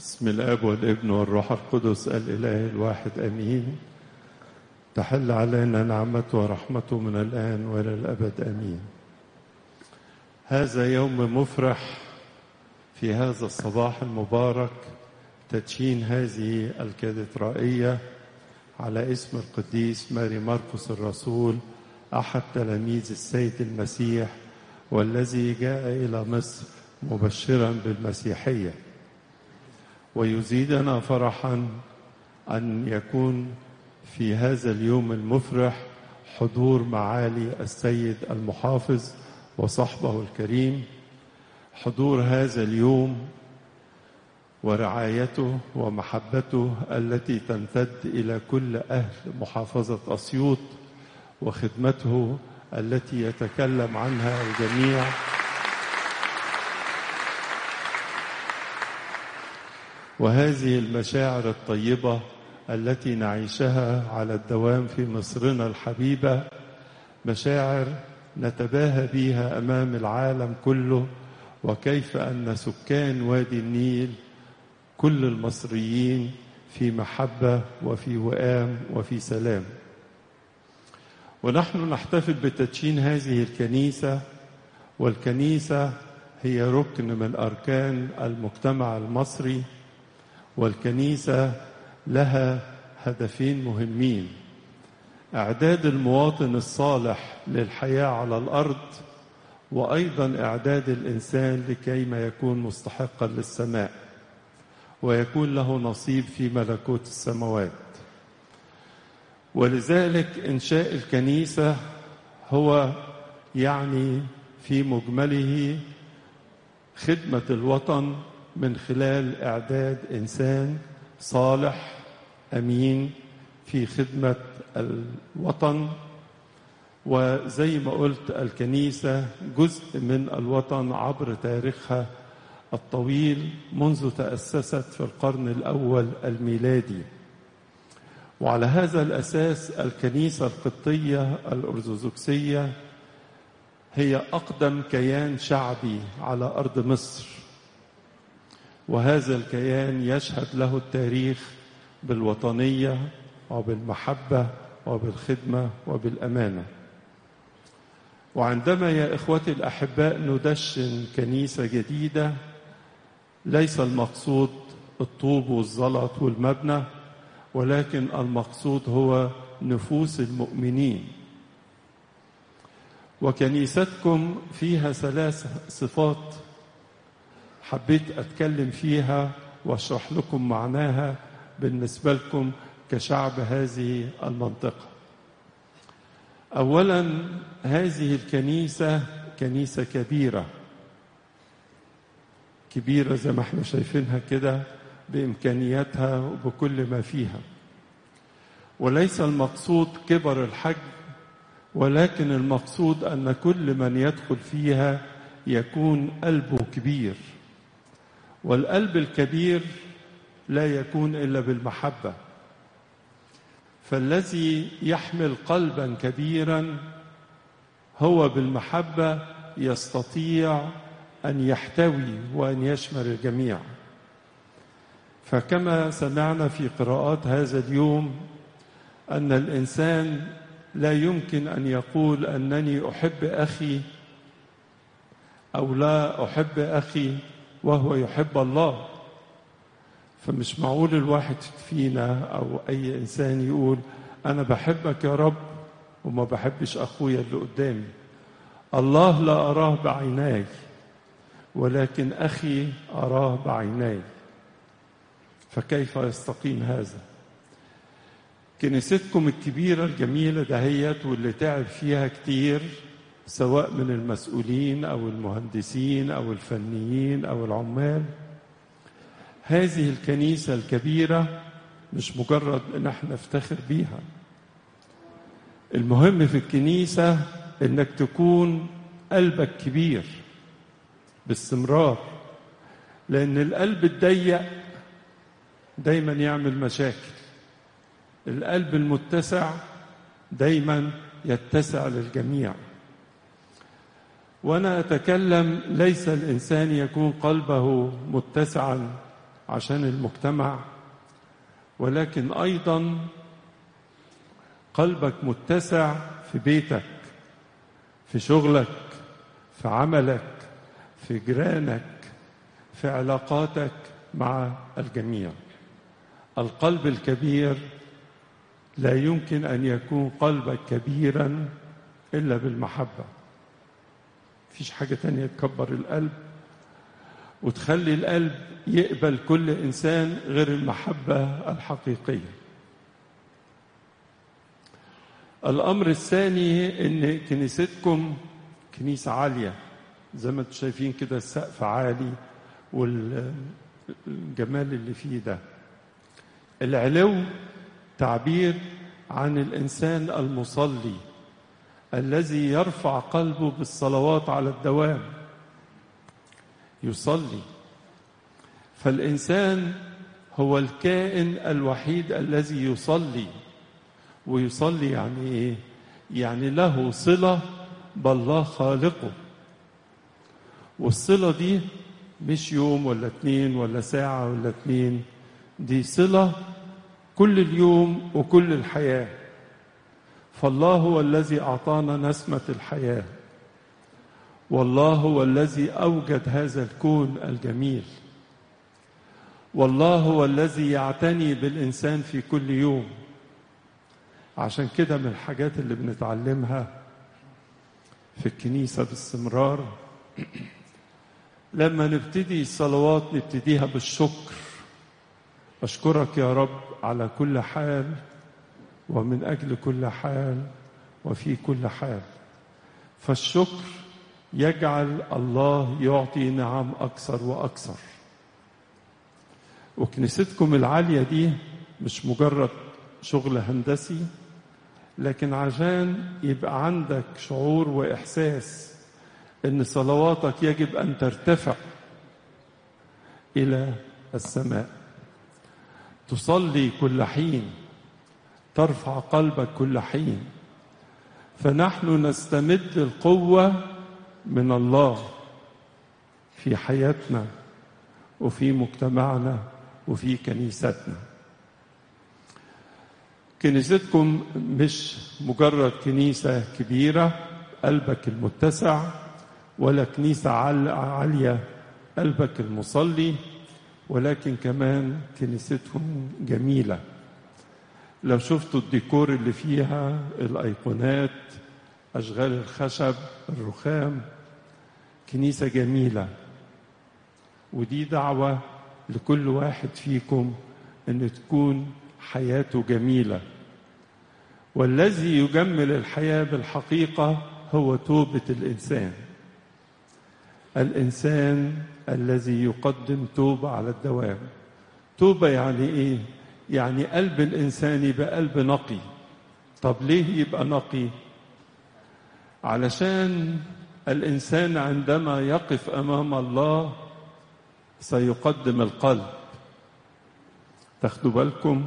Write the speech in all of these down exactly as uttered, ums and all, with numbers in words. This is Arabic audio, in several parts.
بسم الآب والابن والروح القدس الإله الواحد آمين. تحل علينا نعمته ورحمته من الآن وإلى الأبد آمين. هذا يوم مفرح في هذا الصباح المبارك، تدشين هذه الكاتدرائية على اسم القديس ماري مرقس الرسول، أحد تلاميذ السيد المسيح والذي جاء إلى مصر مبشرا بالمسيحية. ويزيدنا فرحا أن يكون في هذا اليوم المفرح حضور معالي السيد المحافظ وصحبه الكريم. حضور هذا اليوم ورعايته ومحبته التي تمتد إلى كل أهل محافظة أسيوط، وخدمته التي يتكلم عنها الجميع، وهذه المشاعر الطيبة التي نعيشها على الدوام في مصرنا الحبيبة، مشاعر نتباهى بها أمام العالم كله، وكيف أن سكان وادي النيل كل المصريين في محبة وفي وئام وفي سلام. ونحن نحتفل بتدشين هذه الكنيسة، والكنيسة هي ركن من أركان المجتمع المصري، والكنيسة لها هدفين مهمين: إعداد المواطن الصالح للحياة على الأرض، وأيضا إعداد الإنسان لكيما يكون مستحقا للسماء ويكون له نصيب في ملكوت السماوات. ولذلك إنشاء الكنيسة هو يعني في مجمله خدمة الوطن من خلال إعداد إنسان صالح أمين في خدمة الوطن. وزي ما قلت، الكنيسة جزء من الوطن عبر تاريخها الطويل منذ تأسست في القرن الأول الميلادي. وعلى هذا الأساس الكنيسة القبطية الأرثوذكسية هي أقدم كيان شعبي على أرض مصر، وهذا الكيان يشهد له التاريخ بالوطنية وبالمحبة وبالخدمة وبالأمانة. وعندما يا إخوتي الأحباء ندشن كنيسة جديدة، ليس المقصود الطوب والزلط والمبنى، ولكن المقصود هو نفوس المؤمنين. وكنيستكم فيها ثلاث صفات حبيت أتكلم فيها وأشرح لكم معناها بالنسبة لكم كشعب هذه المنطقة. أولا، هذه الكنيسة كنيسة كبيرة كبيرة زي ما احنا شايفينها كده، بإمكانياتها وبكل ما فيها. وليس المقصود كبر الحجم، ولكن المقصود أن كل من يدخل فيها يكون قلبه كبير، والقلب الكبير لا يكون إلا بالمحبة. فالذي يحمل قلبا كبيرا هو بالمحبة يستطيع أن يحتوي وأن يشمل الجميع. فكما سمعنا في قراءات هذا اليوم أن الإنسان لا يمكن أن يقول أنني أحب أخي أو لا أحب أخي وهو يحب الله. فمش معقول الواحد فينا أو أي إنسان يقول أنا بحبك يا رب وما بحبش أخويا اللي قدامي. الله لا أراه بعيناي، ولكن أخي أراه بعيناي. فكيف يستقيم هذا؟ كنيستكم الكبيرة الجميلة دهيت واللي تعب فيها كتير، سواء من المسؤولين أو المهندسين أو الفنيين أو العمال، هذه الكنيسة الكبيرة مش مجرد إن احنا نفتخر بيها. المهم في الكنيسة إنك تكون قلبك كبير باستمرار، لأن القلب الضيق دايما يعمل مشاكل، القلب المتسع دايما يتسع للجميع. وأنا أتكلم ليس الإنسان يكون قلبه متسعا عشان المجتمع، ولكن أيضا قلبك متسع في بيتك، في شغلك، في عملك، في جيرانك، في علاقاتك مع الجميع. القلب الكبير لا يمكن أن يكون قلبك كبيرا إلا بالمحبة. مفيش حاجة تانية تكبر القلب وتخلي القلب يقبل كل إنسان غير المحبة الحقيقية. الأمر الثاني إن كنيستكم كنيسة عالية، زي ما انتم شايفين كده، السقف عالي والجمال اللي فيه ده. العلو تعبير عن الإنسان المصلي الذي يرفع قلبه بالصلوات على الدوام، يصلي. فالإنسان هو الكائن الوحيد الذي يصلي. ويصلي يعني إيه؟ يعني له صلة بالله خالقه. والصلة دي مش يوم ولا اتنين ولا ساعة ولا اتنين، دي صلة كل اليوم وكل الحياة. فالله هو الذي أعطانا نسمة الحياة، والله هو الذي أوجد هذا الكون الجميل، والله هو الذي يعتني بالإنسان في كل يوم. عشان كده من الحاجات اللي بنتعلمها في الكنيسة باستمرار، لما نبتدي الصلوات نبتديها بالشكر. أشكرك يا رب على كل حال ومن أجل كل حال وفي كل حال. فالشكر يجعل الله يعطي نعم أكثر وأكثر. وكنيستكم العالية دي مش مجرد شغل هندسي، لكن عشان يبقى عندك شعور وإحساس إن صلواتك يجب أن ترتفع إلى السماء. تصلي كل حين، ترفع قلبك كل حين. فنحن نستمد القوة من الله في حياتنا وفي مجتمعنا وفي كنيستنا. كنيستكم مش مجرد كنيسة كبيرة قلبك المتسع، ولا كنيسة عالية قلبك المصلي، ولكن كمان كنيستهم جميلة. لو شفتوا الديكور اللي فيها، الأيقونات، أشغال الخشب، الرخام، كنيسة جميلة. ودي دعوة لكل واحد فيكم أن تكون حياته جميلة. والذي يجمل الحياة بالحقيقة هو توبة الإنسان. الإنسان الذي يقدم توبة على الدوام. توبة يعني إيه؟ يعني قلب الإنسان يبقى قلب نقي. طب ليه يبقى نقي؟ علشان الإنسان عندما يقف أمام الله سيقدم القلب. تاخدوا بالكم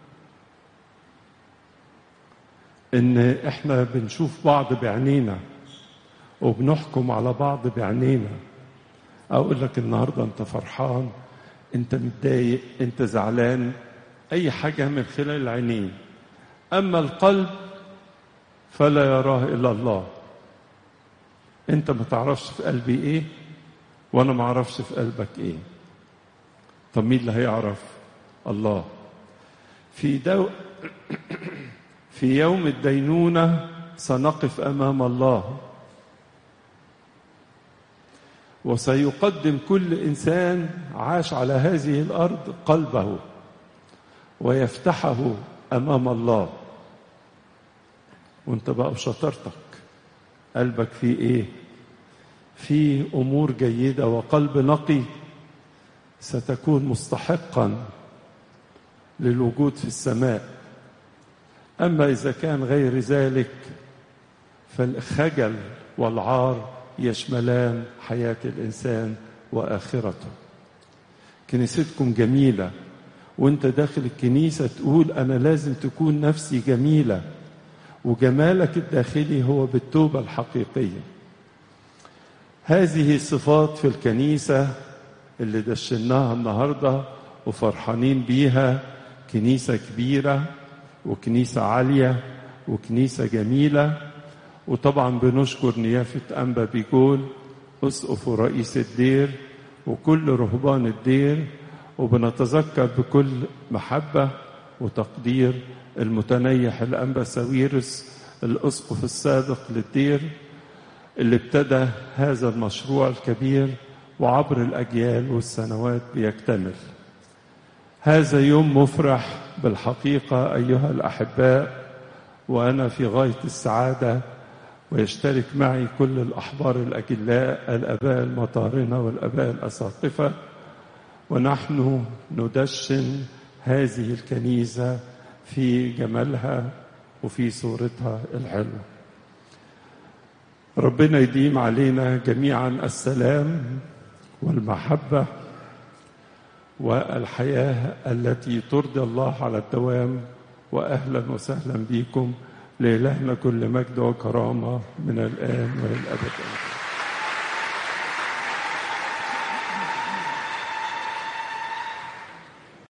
إن إحنا بنشوف بعض بعينينا وبنحكم على بعض بعينينا. أقول لك النهاردة أنت فرحان، أنت متضايق، أنت زعلان، أي حاجة من خلال العينين. أما القلب فلا يراه إلا الله. أنت ما تعرفش في قلبي إيه، وأنا ما أعرفش في قلبك إيه. طب مين اللي هيعرف؟ الله. في دو... في يوم الدينونة سنقف أمام الله، وسيقدم كل إنسان عاش على هذه الأرض قلبه ويفتحه أمام الله. وانت بقى بشطارتك قلبك فيه إيه؟ فيه أمور جيدة وقلب نقي، ستكون مستحقا للوجود في السماء. أما إذا كان غير ذلك فالخجل والعار يشملان حياة الإنسان وآخرته. كنيستكم جميلة، وانت داخل الكنيسة تقول أنا لازم تكون نفسي جميلة. وجمالك الداخلي هو بالتوبة الحقيقية. هذه الصفات في الكنيسة اللي دشناها النهاردة وفرحانين بيها، كنيسة كبيرة وكنيسة عالية وكنيسة جميلة. وطبعا بنشكر نيافة أنبا بيجول أسقف ورئيس الدير وكل رهبان الدير، وبنتذكر بكل محبة وتقدير المتنيح الأنبا ساويرس الأسقف السابق للدير اللي ابتدى هذا المشروع الكبير وعبر الأجيال والسنوات بيكتمل. هذا يوم مفرح بالحقيقة أيها الأحباء، وأنا في غاية السعادة، ويشترك معي كل الأحبار الأجلاء الآباء المطارنة والآباء الأساقفة، ونحن ندشن هذه الكنيسة في جمالها وفي صورتها الحلوة. ربنا يديم علينا جميعا السلام والمحبة والحياة التي ترضي الله على الدوام. وأهلا وسهلا بكم، لإلهنا كل مجد وكرامة من الآن وإلى الأبد.